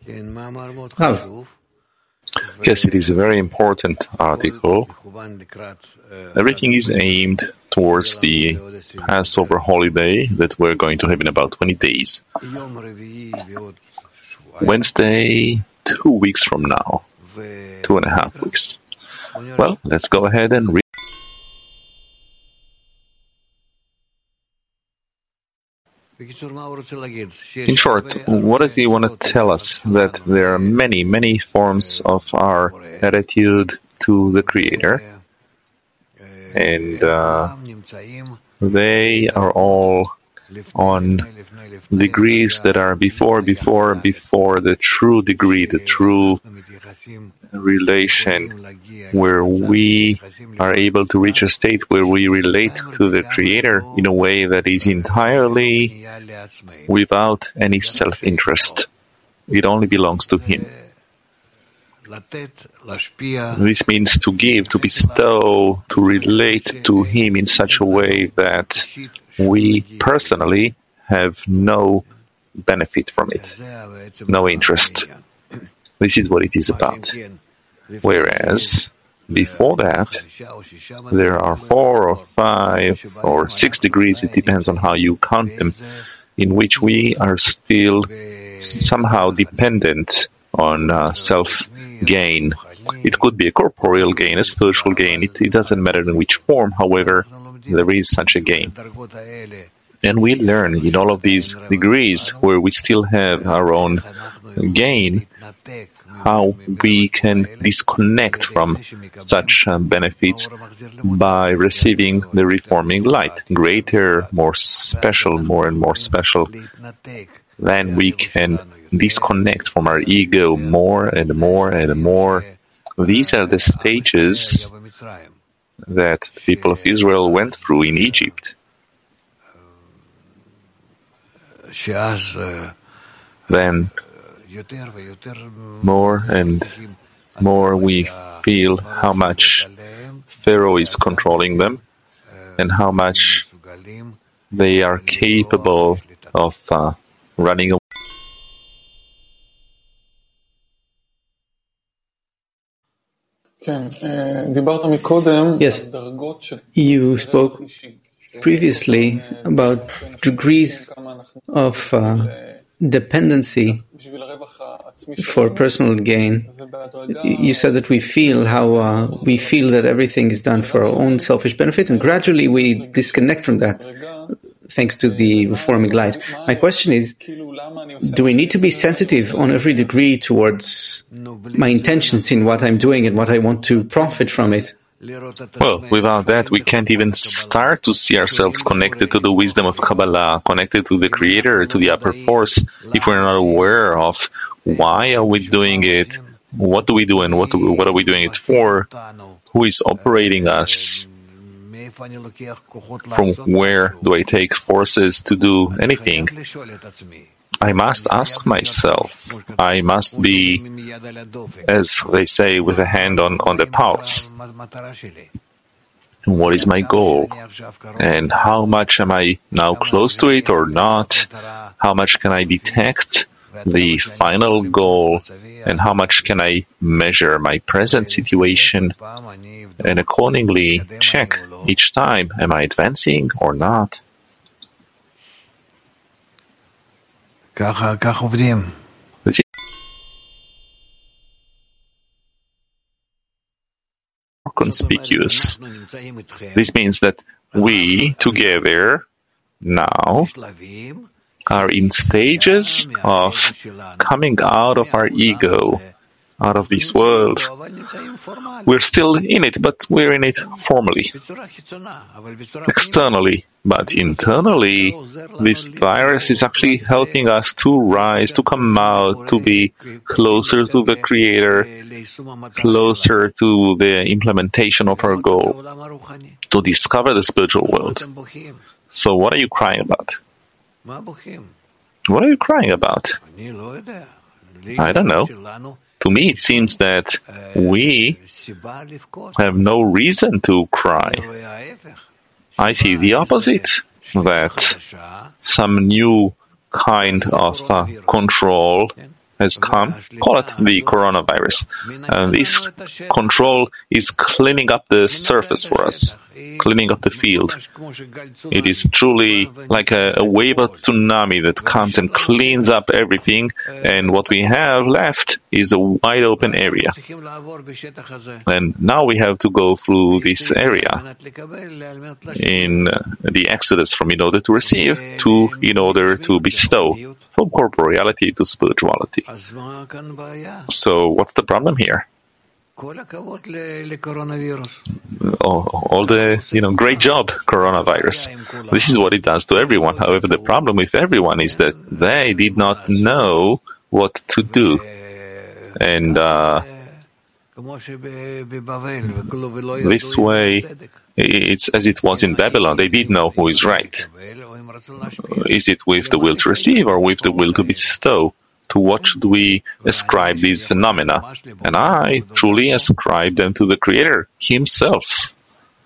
Rav. Yes, it is a very important article. Everything is aimed towards the Passover holiday that we're going to have in about 20 days. Wednesday, 2 weeks from now. 2.5 weeks. Well, let's go ahead and read. In short, what does he want to tell us? That there are many, many forms of our attitude to the Creator, and they are all on degrees that are before the true degree, the true relation, where we are able to reach a state where we relate to the Creator in a way that is entirely without any self-interest. It only belongs to Him. This means to give, to bestow, to relate to Him in such a way that we personally have no benefit from it, no interest. This is what it is about. Whereas, before that, there are 4 or 5 or 6 degrees, it depends on how you count them, in which we are still somehow dependent on self-gain. It could be a corporeal gain, a spiritual gain, it doesn't matter in which form, however, there is such a gain. And we learn in all of these degrees where we still have our own gain, how we can disconnect from such benefits by receiving the reforming light, greater, more special, more and more special. Then we can disconnect from our ego more and more and more. These are the stages that the people of Israel went through in Egypt. Then more and more we feel how much Pharaoh is controlling them and how much they are capable of running away. Yes, you spoke previously about degrees of dependency for personal gain. You said that we feel that everything is done for our own selfish benefit, and gradually we disconnect from that thanks to the reforming light. My question is, do we need to be sensitive on every degree towards my intentions in what I'm doing and what I want to profit from it? Well, without that, we can't even start to see ourselves connected to the wisdom of Kabbalah, connected to the Creator, to the upper force, if we're not aware of why are we doing it, what do we do, and what are we doing it for, who is operating us, from where do I take forces to do anything. I must ask myself, I must be, as they say, with a hand on the pulse. What is my goal? And how much am I now close to it or not? How much can I detect the final goal? And how much can I measure my present situation? And accordingly check each time, am I advancing or not? Conspicuous. This means that we together now are in stages of coming out of our ego, out of this world. We're still in it, but we're in it formally, externally. But internally, this virus is actually helping us to rise, to come out, to be closer to the Creator, closer to the implementation of our goal, to discover the spiritual world. So what are you crying about? What are you crying about? I don't know. To me, it seems that we have no reason to cry. I see the opposite, that some new kind of control has come, call it the coronavirus. This control is cleaning up the surface for us, cleaning up the field. It is truly like a wave of tsunami that comes and cleans up everything, and what we have left is a wide open area. And now we have to go through this area in the exodus from in order to receive to in order to bestow, from corporeality to spirituality. So what's the problem here? All the, great job, coronavirus. This is what it does to everyone. However, the problem with everyone is that they did not know what to do. And this way, it's as it was in Babylon. They did know who is right. Is it with the will to receive or with the will to bestow? To what should we ascribe these phenomena? And I truly ascribe them to the Creator Himself.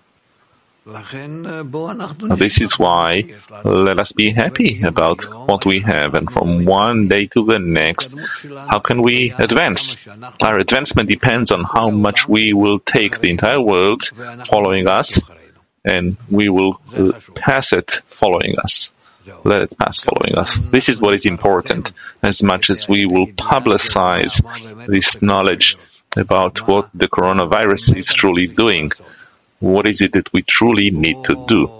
This is why let us be happy about what we have, and from one day to the next, how can we advance? Our advancement depends on how much we will take the entire world following us, and we will pass it following us. Let it pass following us. This is what is important, as much as we will publicize this knowledge about what the coronavirus is truly doing. What is it that we truly need to do?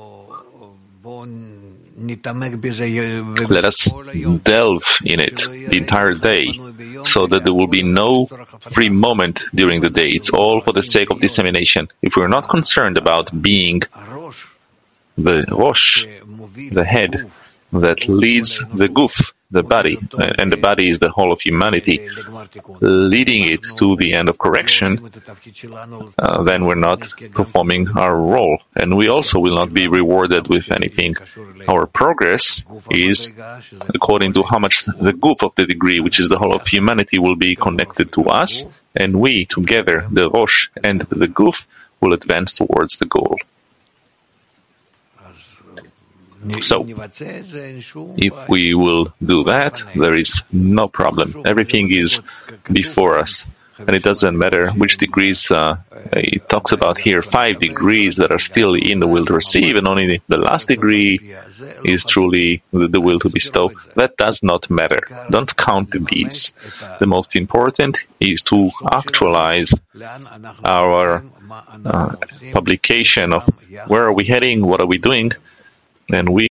Let us delve in it the entire day, so that there will be no free moment during the day. It's all for the sake of dissemination. If we're not concerned about being the Rosh, the head, that leads the Guf, the body, and the body is the whole of humanity, leading it to the end of correction, then we're not performing our role. And we also will not be rewarded with anything. Our progress is according to how much the Guf of the degree, which is the whole of humanity, will be connected to us, and we, together, the Rosh and the Guf, will advance towards the goal. So, if we will do that, there is no problem. Everything is before us. And it doesn't matter which degrees it talks about here, 5 degrees that are still in the will to receive, and only the last degree is truly the will to bestow. That does not matter. Don't count the beads. The most important is to actualize our publication of where are we heading, what are we doing, and we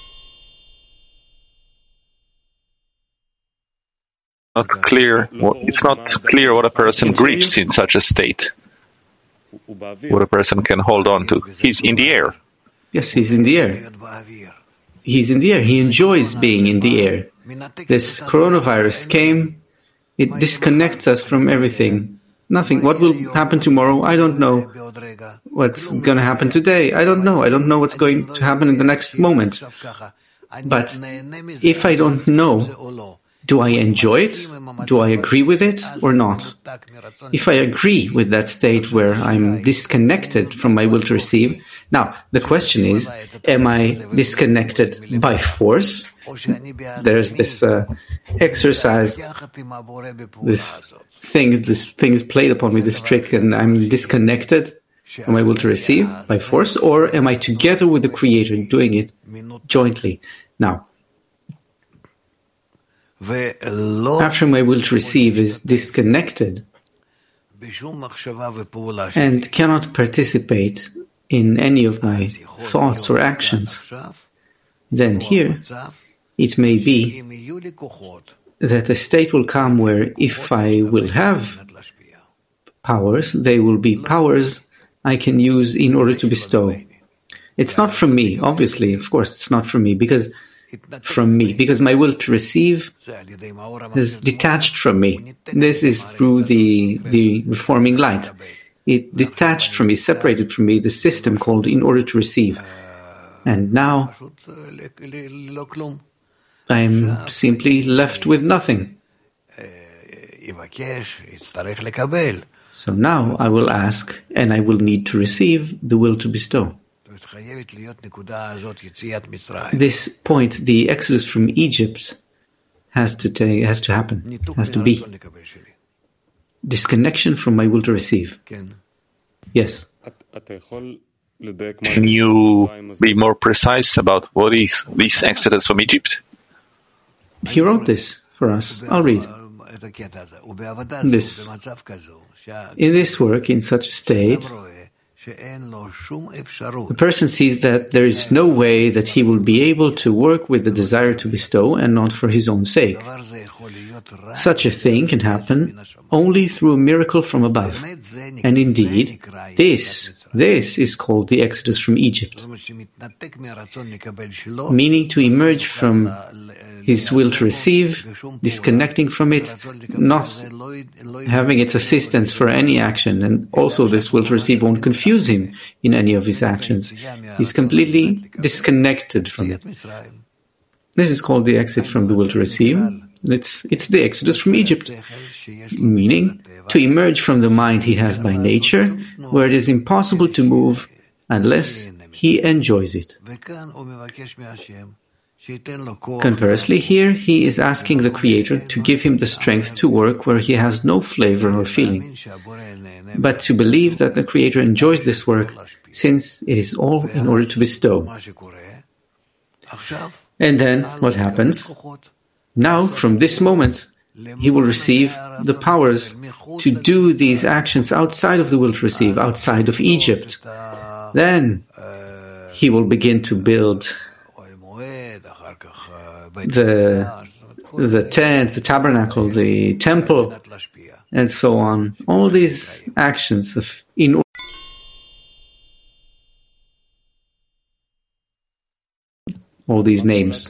not clear. It's not clear what a person grieves in such a state. What a person can hold on to. He's in the air. Yes, he's in the air. He's in the air. He enjoys being in the air. This coronavirus came. It disconnects us from everything. Nothing. What will happen tomorrow? I don't know. What's going to happen today? I don't know. I don't know what's going to happen in the next moment. But if I don't know, do I enjoy it? Do I agree with it or not? If I agree with that state where I'm disconnected from my will to receive, now the question is, am I disconnected by force? There's this exercise, this thing is played upon me, this trick, and I'm disconnected from my will to receive by force, or am I together with the Creator doing it jointly? Now, after my will to receive is disconnected and cannot participate in any of my thoughts or actions, then here it may be that a state will come where if I will have powers, they will be powers I can use in order to bestow. It's not from me, obviously, of course, it's not from me, because my will to receive is detached from me. This is through the reforming light. It detached from me, separated from me, the system called in order to receive. And now I am simply left with nothing. So now I will ask, and I will need to receive the will to bestow. This point, the exodus from Egypt, has to happen, has to be. Disconnection from my will to receive. Yes. Can you be more precise about what is this exodus from Egypt? He wrote this for us. I'll read. This. In this work, in such a state, the person sees that there is no way that he will be able to work with the desire to bestow and not for his own sake. Such a thing can happen only through a miracle from above. And indeed, this is called the Exodus from Egypt, meaning to emerge from his will to receive, disconnecting from it, not having its assistance for any action, and also this will to receive won't confuse him in any of his actions. He's completely disconnected from it. This is called the exit from the will to receive. It's the exodus from Egypt, meaning to emerge from the mind he has by nature, where it is impossible to move unless he enjoys it. Conversely, here he is asking the Creator to give him the strength to work where he has no flavor or feeling, but to believe that the Creator enjoys this work, since it is all in order to bestow. And then what happens? Now, from this moment, he will receive the powers to do these actions outside of the will to receive, outside of Egypt. Then he will begin to build the tent, the tabernacle, the temple, and so on. All these actions of all these names.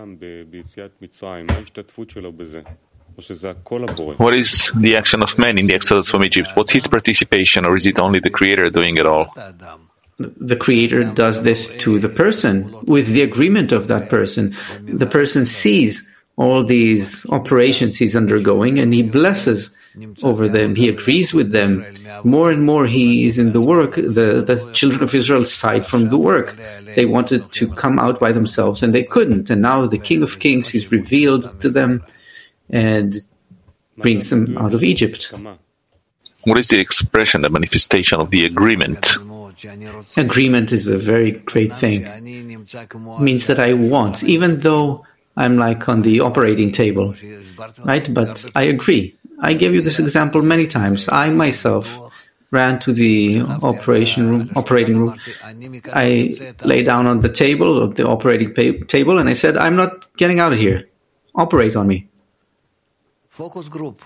What is the action of man in the exodus from Egypt? What's his participation, or is it only the Creator doing it all? The Creator does this to the person with the agreement of that person. The person sees all these operations he's undergoing and he blesses over them. He agrees with them. More and more he is in the work. The children of Israel side from the work. They wanted to come out by themselves and they couldn't. And now the King of Kings is revealed to them and brings them out of Egypt. What is the expression, the manifestation of the agreement? Agreement is a very great thing. It means that I want, even though I'm like on the operating table, right? But I agree. I gave you this example many times. I myself ran to the operating room. I lay down on the table, of the operating table, and I said, I'm not getting out of here. Operate on me. Focus group.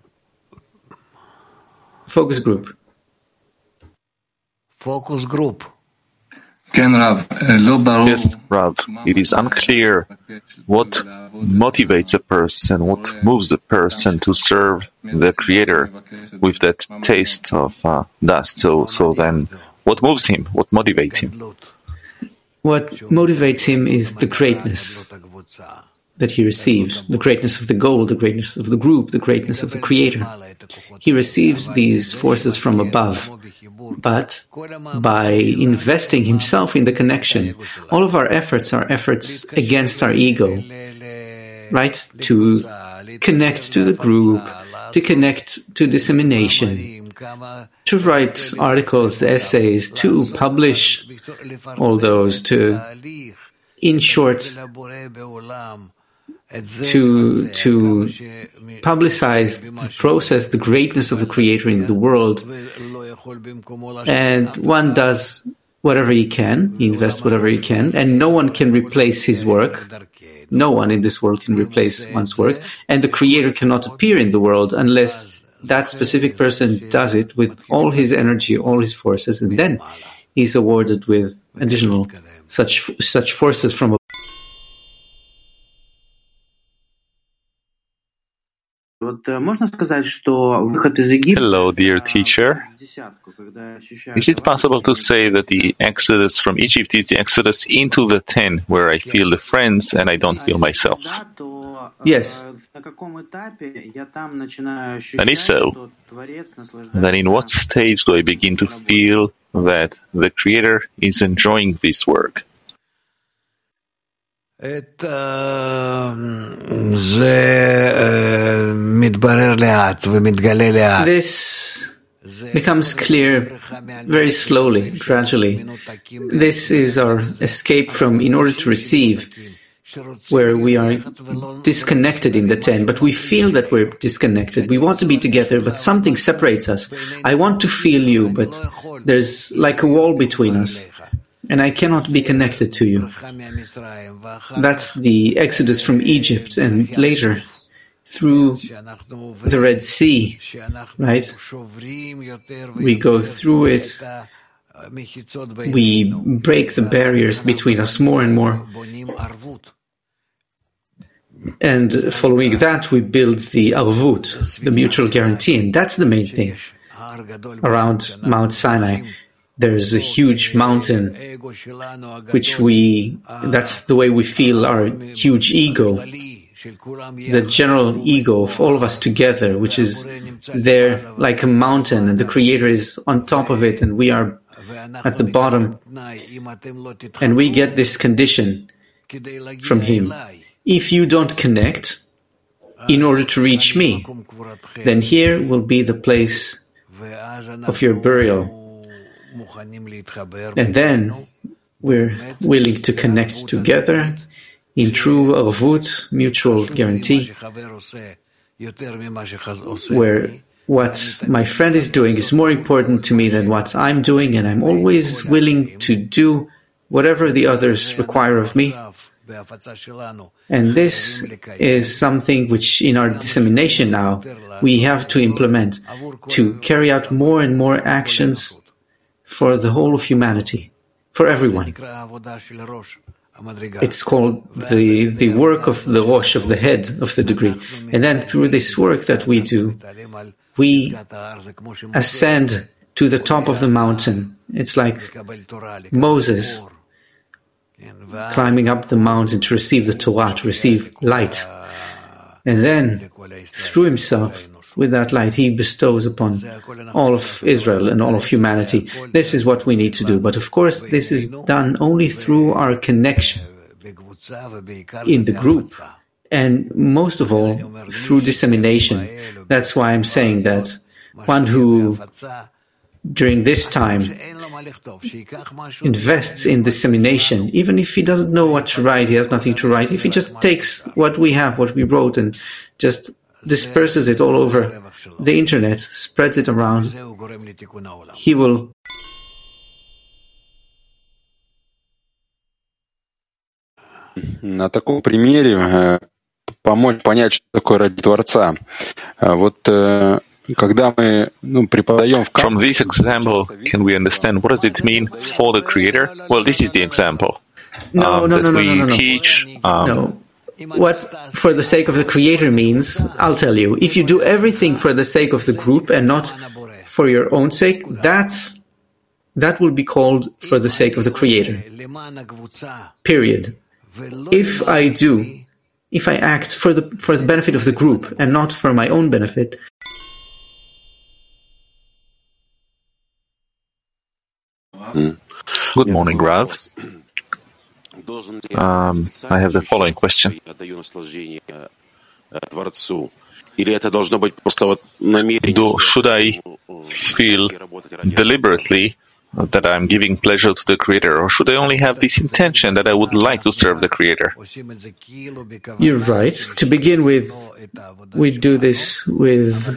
Focus group. Focus group. Yes, Rav, it is unclear what motivates a person, what moves a person to serve the Creator with that taste of dust. So then, what moves him? What motivates him? What motivates him is the greatness that he receives, the greatness of the goal, the greatness of the group, the greatness of the Creator. He receives these forces from above, but by investing himself in the connection, all of our efforts are efforts against our ego, right? To connect to the group, to connect to dissemination, to write articles, essays, to publish all those, to, in short, to publicize the process, the greatness of the Creator in the world. And one does whatever he can, he invests whatever he can, and no one can replace his work. No one in this world can replace one's work, and the Creator cannot appear in the world unless that specific person does it with all his energy, all his forces, and then he's awarded with additional such forces from Hello, dear teacher. Is it possible to say that the exodus from Egypt is the exodus into the 10, where I feel the friends and I don't feel myself? Yes. And if so, then in what stage do I begin to feel that the Creator is enjoying this work? This becomes clear very slowly, gradually. This is our escape from in order to receive, where we are disconnected in the 10, but we feel that we're disconnected. We want to be together, but something separates us. I want to feel you, but there's like a wall between us, and I cannot be connected to you. That's the exodus from Egypt, and later through the Red Sea, right? We go through it. We break the barriers between us more and more. And following that, we build the arvut, the mutual guarantee, and that's the main thing. Around Mount Sinai, there's a huge mountain, which that's the way we feel our huge ego, the general ego of all of us together, which is there like a mountain, and the Creator is on top of it, and we are at the bottom, and we get this condition from Him. If you don't connect in order to reach me, then here will be the place of your burial. And then we're willing to connect together in true arvut, mutual guarantee, where what my friend is doing is more important to me than what I'm doing, and I'm always willing to do whatever the others require of me. And this is something which in our dissemination now we have to implement, to carry out more and more actions for the whole of humanity, for everyone. It's called the work of the Rosh, of the head of the degree. And then through this work that we do, we ascend to the top of the mountain. It's like Moses climbing up the mountain to receive the Torah, to receive light. And then, through himself, with that light, he bestows upon all of Israel and all of humanity. This is what we need to do. But of course, this is done only through our connection in the group, and most of all, through dissemination. That's why I'm saying that one who during this time invests in dissemination, even if he doesn't know what to write, he has nothing to write, if he just takes what we have, what we wrote, and just disperses it all over the internet, spreads it around, he will на таком примере помочь понять, что такое ради Творца. Вот когда мы преподаем в From this example, can we understand what does it mean for the Creator? Well, this is the example. No. Teach, No. What for the sake of the Creator means, I'll tell you. If you do everything for the sake of the group and not for your own sake, that will be called for the sake of the Creator. Period. If I act for the benefit of the group and not for my own benefit, Good morning, Rav. I have the following question. Should I feel deliberately that I'm giving pleasure to the Creator, or should I only have this intention that I would like to serve the Creator? You're right. To begin with, we do this with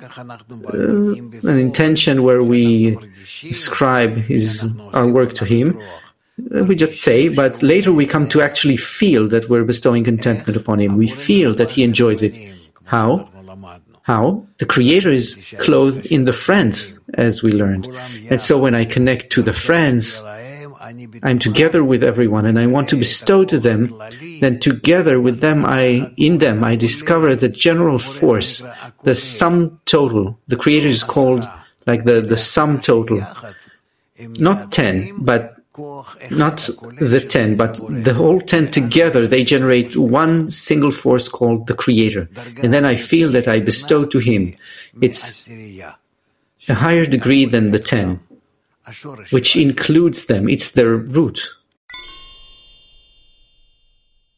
an intention where we ascribe our work to Him. We just say, but later we come to actually feel that we're bestowing contentment upon Him. We feel that He enjoys it. How? The Creator is clothed in the friends, as we learned. And so when I connect to the friends, I'm together with everyone and I want to bestow to them, then together with them, in them I discover the general force, the sum total. The Creator is called like the sum total. Not 10, not the 10, but the whole 10 together, they generate one single force called the Creator. And then I feel that I bestow to Him. It's a higher degree than the 10, which includes them. It's their root.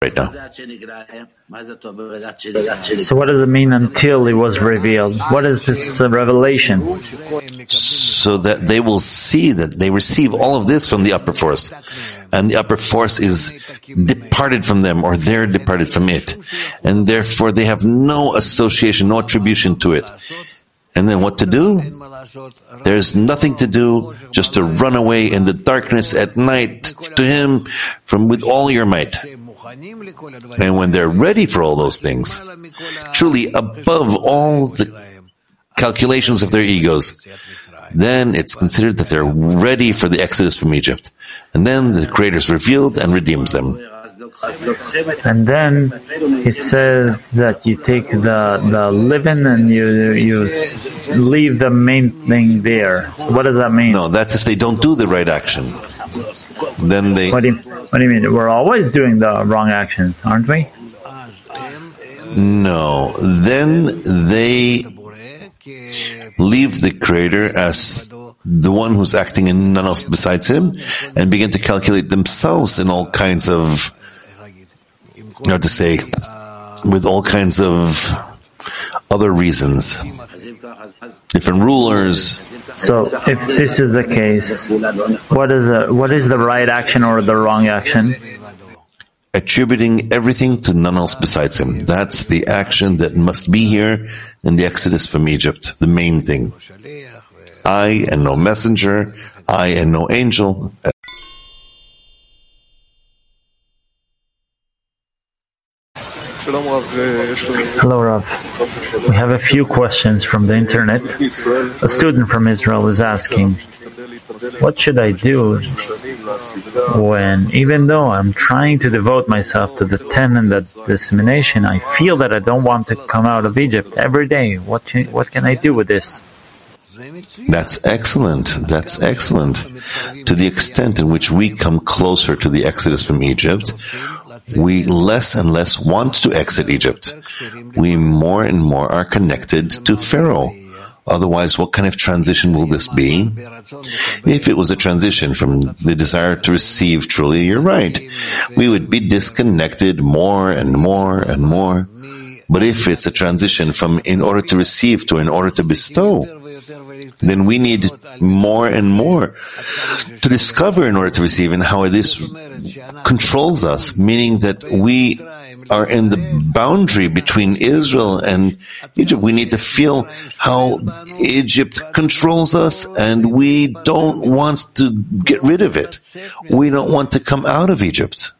right now. So what does it mean until it was revealed? What is this revelation? So that they will see that they receive all of this from the upper force. And the upper force is departed from them, or they're departed from it. And therefore they have no association, no attribution to it. And then what to do? There's nothing to do, just to run away in the darkness at night to Him with all your might. And when they're ready for all those things, truly above all the calculations of their egos, then it's considered that they're ready for the exodus from Egypt. And then the Creator is revealed and redeems them. And then it says that you take the living and you leave the main thing there. So what does that mean? No, that's if they don't do the right action. Then they... What do you mean? We're always doing the wrong actions, aren't we? No. Then they leave the Creator as the one who's acting in none else besides Him, and begin to calculate themselves in all kinds of, with all kinds of other reasons. Different rulers. So if this is the case, what is the right action or the wrong action? Attributing everything to none else besides Him. That's the action that must be here in the exodus from Egypt, the main thing. I and no messenger, I and no angel. Hello, Rav. We have a few questions from the internet. A student from Israel is asking, what should I do when, even though I'm trying to devote myself to the 10 and the dissemination, I feel that I don't want to come out of Egypt every day? What can I do with this? That's excellent. That's excellent. To the extent in which we come closer to the exodus from Egypt, we less and less want to exit Egypt. We more and more are connected to Pharaoh. Otherwise, what kind of transition will this be? If it was a transition from the desire to receive, truly, you're right. We would be disconnected more and more and more. But if it's a transition from in order to receive to in order to bestow, then we need more and more to discover in order to receive, and how this controls us, meaning that we are in the boundary between Israel and Egypt. We need to feel how Egypt controls us, and we don't want to get rid of it. We don't want to come out of Egypt.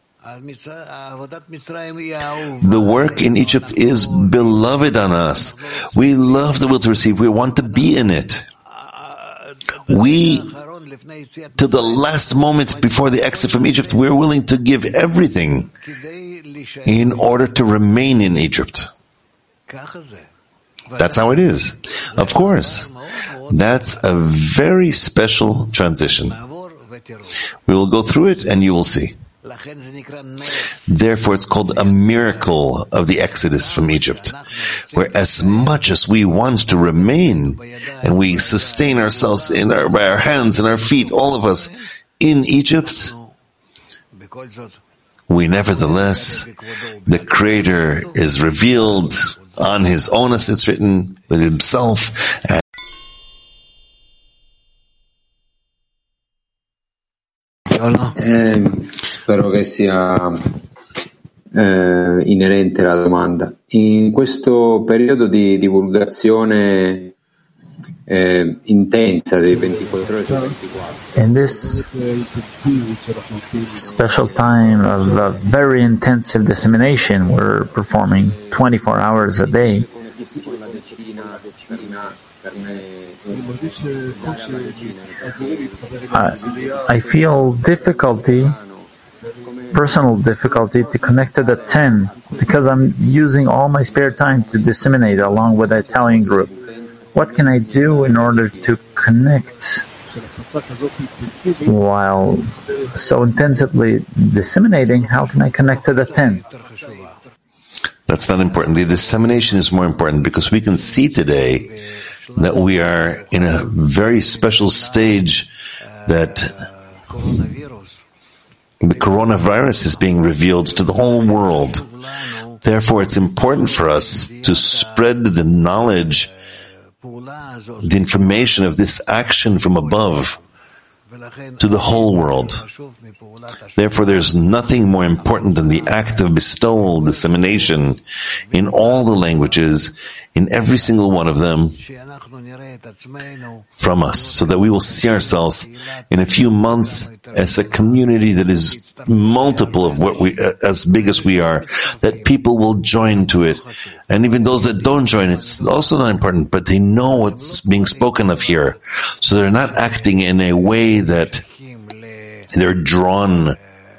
The work in Egypt is beloved on us. We love the will to receive. We want to be in it. We, to the last moment before the exit from Egypt, we're willing to give everything in order to remain in Egypt. That's how it is. Of course, that's a very special transition. We will go through it and you will see. Therefore, it's called a miracle of the exodus from Egypt, where as much as we want to remain, and we sustain ourselves by our hands and our feet, all of us, in Egypt, we nevertheless, the Creator is revealed on His own, as it's written, with Himself. Spero che sia inerente la domanda. In questo periodo di divulgazione intensa dei 24 ore su 24, in this special time of very intensive dissemination, we're performing 24 hours a day. I feel personal difficulty to connect to the 10, because I'm using all my spare time to disseminate along with the Italian group. What can I do in order to connect while so intensively disseminating? How can I connect to the 10? That's not important. The dissemination is more important, because we can see today that we are in a very special stage that The coronavirus is being revealed to the whole world. Therefore, it's important for us to spread the knowledge, the information of this action from above to the whole world. Therefore, there's nothing more important than the act of bestowal, dissemination, in all the languages, in every single one of them, from us, so that we will see ourselves in a few months as a community that is multiple of what we, as big as we are, that people will join to it. And even those that don't join, it's also not important, but they know what's being spoken of here. So they're not acting in a way that they're drawn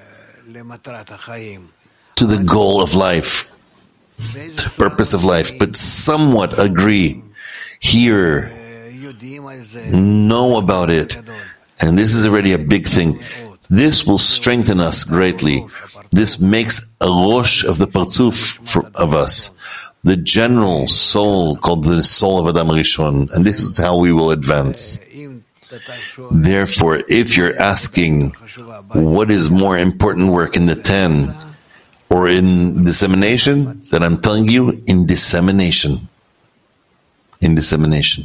to the goal of life, the purpose of life, but somewhat agree, hear, know about it. And this is already a big thing. This will strengthen us greatly. This makes a rosh of the parzuf of us, the general soul called the soul of Adam Rishon, and this is how we will advance. Therefore, if you're asking what is more important work in the 10 or in dissemination, then I'm telling you in dissemination. In dissemination.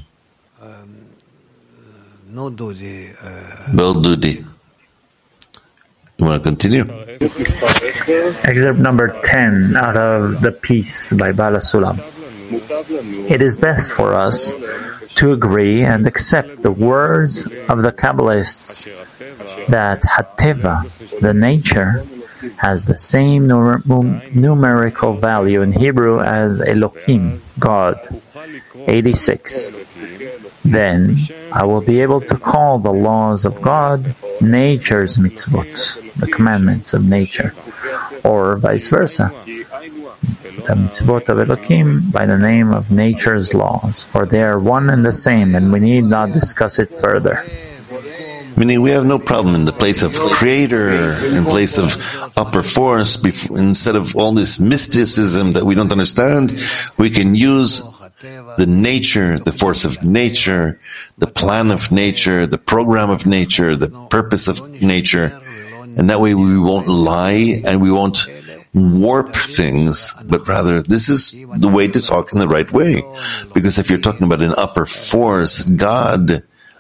Well, Dudi. You want to continue? Excerpt number 10 out of The Peace by Bala Sulam. It is best for us to agree and accept the words of the Kabbalists that Hateva, the nature, has the same numerical value in Hebrew as Elohim, God. 86. Then I will be able to call the laws of God nature's mitzvot, the commandments of nature, or vice versa, the mitzvot of Elohim by the name of nature's laws, for they are one and the same, and we need not discuss it further. Meaning we have no problem in the place of creator, in place of upper force, instead of all this mysticism that we don't understand, we can use the nature, the force of nature, the plan of nature, the program of nature, the purpose of nature, and that way we won't lie and we won't warp things, but rather this is the way to talk in the right way. Because if you're talking about an upper force, God,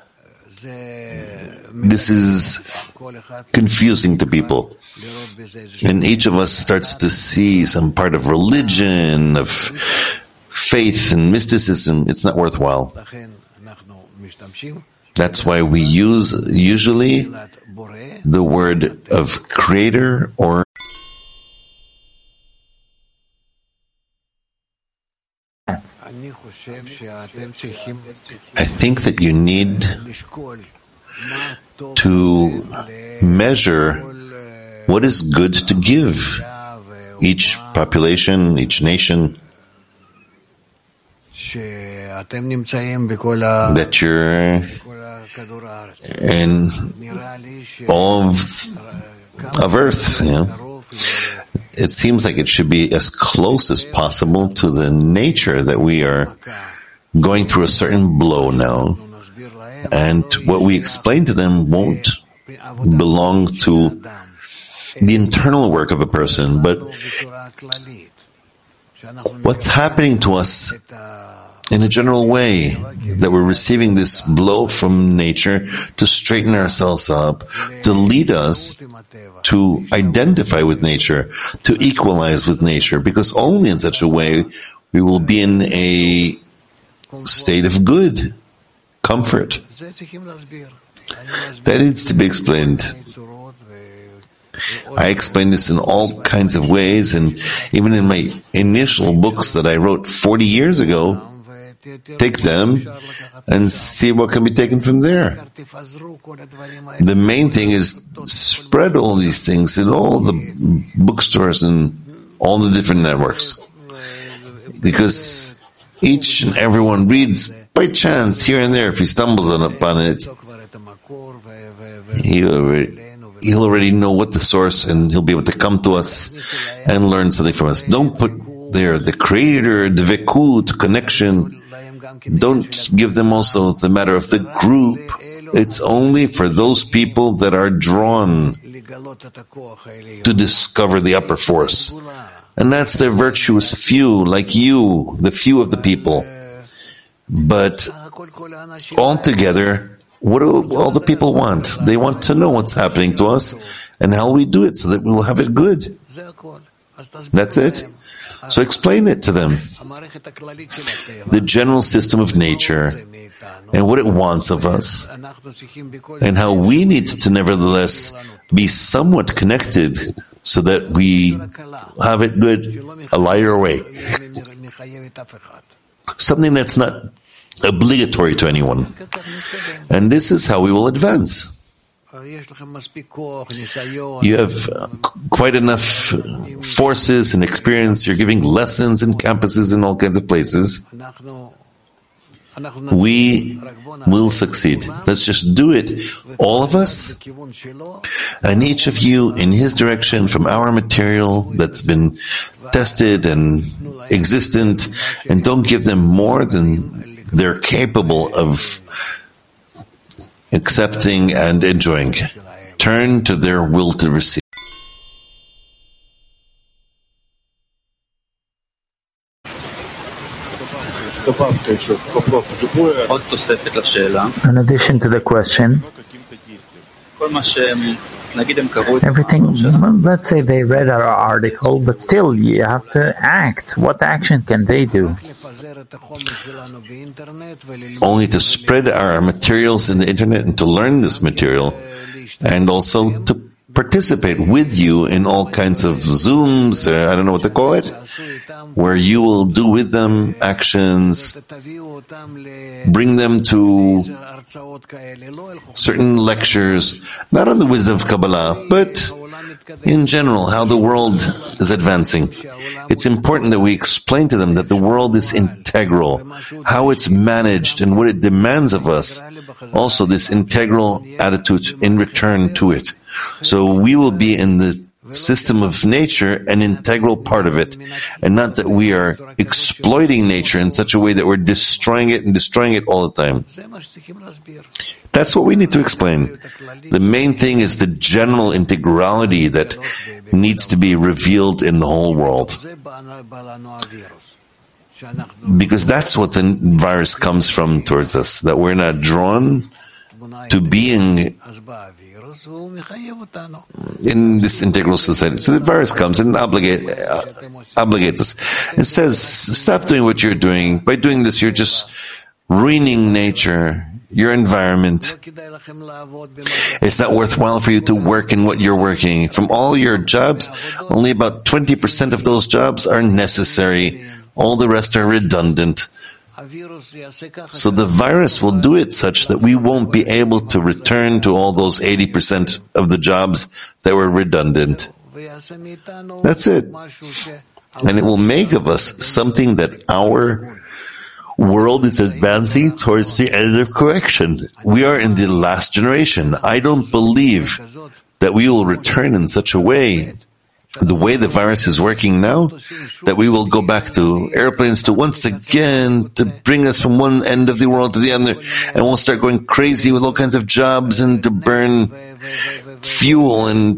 this is confusing to people. And each of us starts to see some part of religion, of faith and mysticism. It's not worthwhile. That's why we use usually the word of creator or I think that you need to measure what is good to give each population, each nation, that you're in all of Earth. You know? It seems like it should be as close as possible to the nature that we are going through a certain blow now. And what we explain to them won't belong to the internal work of a person, but what's happening to us in a general way, that we're receiving this blow from nature to straighten ourselves up, to lead us to identify with nature, to equalize with nature, because only in such a way we will be in a state of good, comfort. That needs to be explained. I explain this in all kinds of ways, and even in my initial books that I wrote 40 years ago, take them and see what can be taken from there. The main thing is spread all these things in all the bookstores and all the different networks. Because each and everyone reads by chance here and there. If he stumbles upon it, he'll already know what the source, and he'll be able to come to us and learn something from us. Don't put there the creator, the dvekut, connection. Don't give them also the matter of the group. It's only for those people that are drawn to discover the upper force. And that's the virtuous few, like you, the few of the people. But altogether, what do all the people want? They want to know what's happening to us and how we do it so that we'll have it good. That's it. So explain it to them. The general system of nature and what it wants of us and how we need to nevertheless be somewhat connected so that we have it good, a lighter way. Something that's not obligatory to anyone. And this is how we will advance. You have quite enough forces and experience. You're giving lessons in campuses in all kinds of places. We will succeed. Let's just do it. All of us, and each of you in his direction from our material that's been tested and existent, and don't give them more than they're capable of accepting and enjoying. Turn to their will to receive. In addition to the question, everything, let's say they read our article, but still you have to act. What action can they do? Only to spread our materials in the internet and to learn this material, and also to participate with you in all kinds of Zooms, I don't know what to call it, where you will do with them actions, bring them to certain lectures, not on the wisdom of Kabbalah, but in general, how the world is advancing. It's important that we explain to them that the world is integral, how it's managed and what it demands of us. Also, this integral attitude in return to it. So we will be in the system of nature an integral part of it, and not that we are exploiting nature in such a way that we're destroying it all the time. That's what we need to explain. The main thing is the general integrality that needs to be revealed in the whole world. Because that's what the virus comes from towards us, that we're not drawn to being in this integral society. So the virus comes and obligates us. It says, stop doing what you're doing. By doing this, you're just ruining nature, your environment. It's not worthwhile for you to work in what you're working. From all your jobs, only about 20% of those jobs are necessary. All the rest are redundant. So the virus will do it such that we won't be able to return to all those 80% of the jobs that were redundant. That's it. And it will make of us something that our world is advancing towards the end of correction. We are in the last generation. I don't believe that we will return in such a way, the way the virus is working now, that we will go back to airplanes to once again to bring us from one end of the world to the other, and we'll start going crazy with all kinds of jobs and to burn fuel and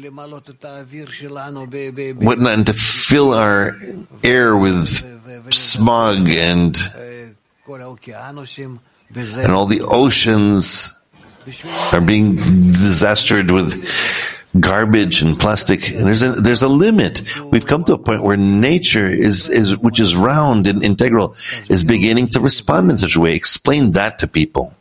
whatnot, and to fill our air with smog and all the oceans are being disastered with garbage and plastic, and there's a limit. We've come to a point where nature is which is round and integral, is beginning to respond in such a way. Explain that to people.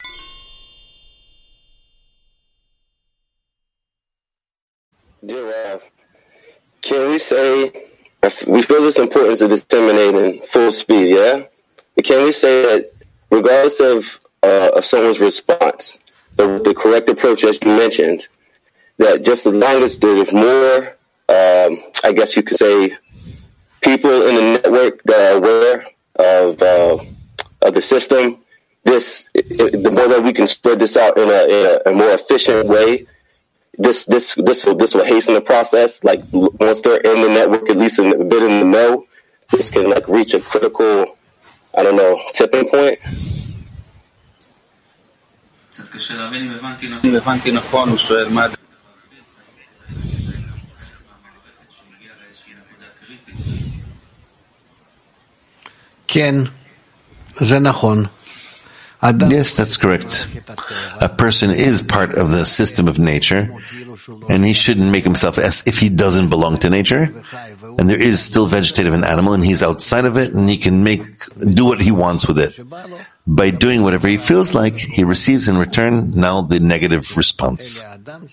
Dear Rav, can we say, we feel this importance of disseminating full speed, yeah? But can we say that regardless of someone's response, the correct approach as you mentioned, that just as long as there's more, I guess you could say, people in the network that are aware of the system, the more that we can spread this out in a more efficient way, this will hasten the process. Like once they're in the network, at least a bit in the know, this can like reach a critical, tipping point. Yes, that's correct. A person is part of the system of nature, and he shouldn't make himself as if he doesn't belong to nature. And there is still vegetative and animal, and he's outside of it, and he can do what he wants with it. By doing whatever he feels like, he receives in return now the negative response.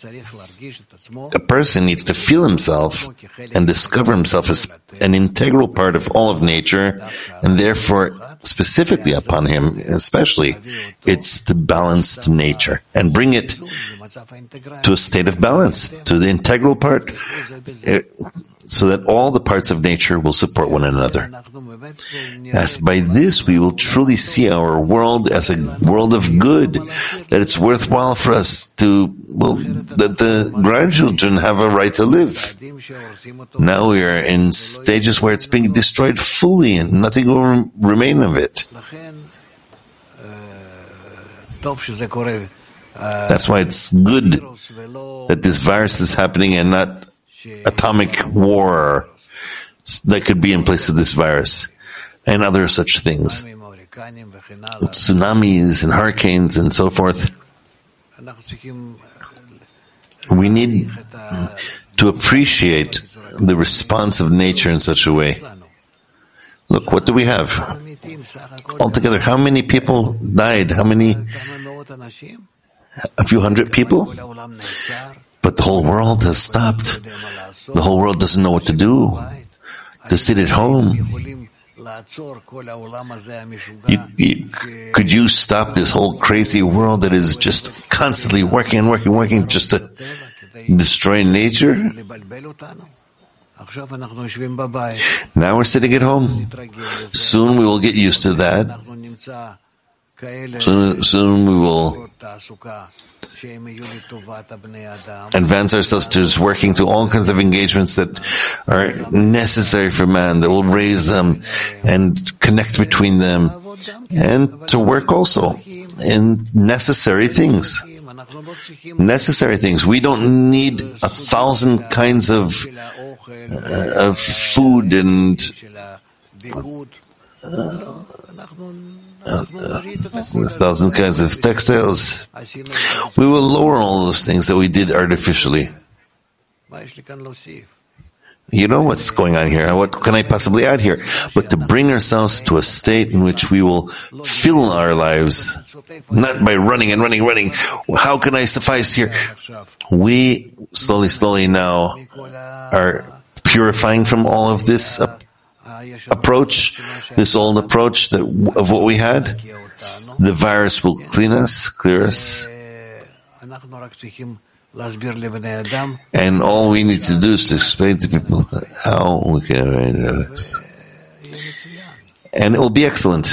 A person needs to feel himself and discover himself as an integral part of all of nature, and therefore, specifically upon him, especially, it's to balance nature and bring it to a state of balance, to the integral part, so that all the parts of nature will support one another. As by this we will truly see our world as a world of good, that it's worthwhile for us that the grandchildren have a right to live. Now we are in stages where it's being destroyed fully and nothing will remain of it. That's why it's good that this virus is happening and not atomic war that could be in place of this virus and other such things. Tsunamis and hurricanes and so forth. We need to appreciate the response of nature in such a way. Look, what do we have? Altogether, how many people died? A few hundred people? But the whole world has stopped. The whole world doesn't know what to do. To sit at home. Could you stop this whole crazy world that is just constantly working just to destroy nature? Now we're sitting at home. Soon we will get used to that. Soon we will advance ourselves to working to all kinds of engagements that are necessary for man, that will raise them and connect between them, and to work also in necessary things. We don't need 1,000 kinds of food and 1,000 kinds of textiles. We will lower all those things that we did artificially. You know what's going on here. What can I possibly add here? But to bring ourselves to a state in which we will fill our lives, not by running. How can I suffice here? We slowly now are purifying from all of this approach, this old approach of what we had. The virus will clear us. And all we need to do is to explain to people how we can arrange this. And it will be excellent.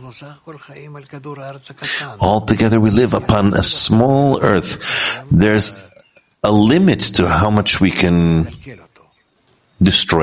Altogether we live upon a small earth. There's a limit to how much we can destroy